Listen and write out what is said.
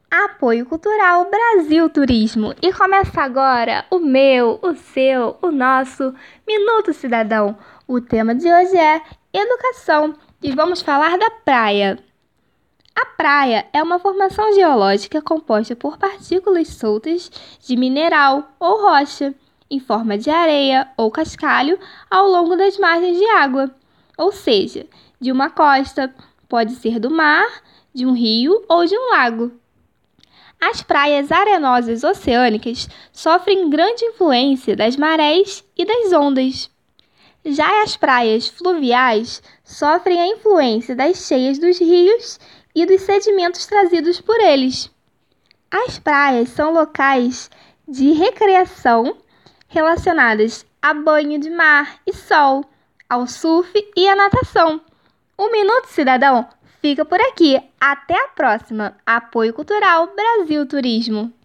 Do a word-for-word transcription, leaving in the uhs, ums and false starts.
Apoio Cultural Brasil Turismo. E começa agora o meu, o seu, o nosso Minuto Cidadão. O tema de hoje é educação e vamos falar da praia. A praia é uma formação geológica composta por partículas soltas de mineral ou rocha, em forma de areia ou cascalho ao longo das margens de água, ou seja, de uma costa, pode ser do mar, de um rio ou de um lago. As praias arenosas oceânicas sofrem grande influência das marés e das ondas. Já as praias fluviais sofrem a influência das cheias dos rios e dos sedimentos trazidos por eles. As praias são locais de recreação relacionadas a banho de mar e sol, ao surf e à natação. O Minuto Cidadão fica por aqui. Até a próxima. Apoio Cultural Brasil Turismo.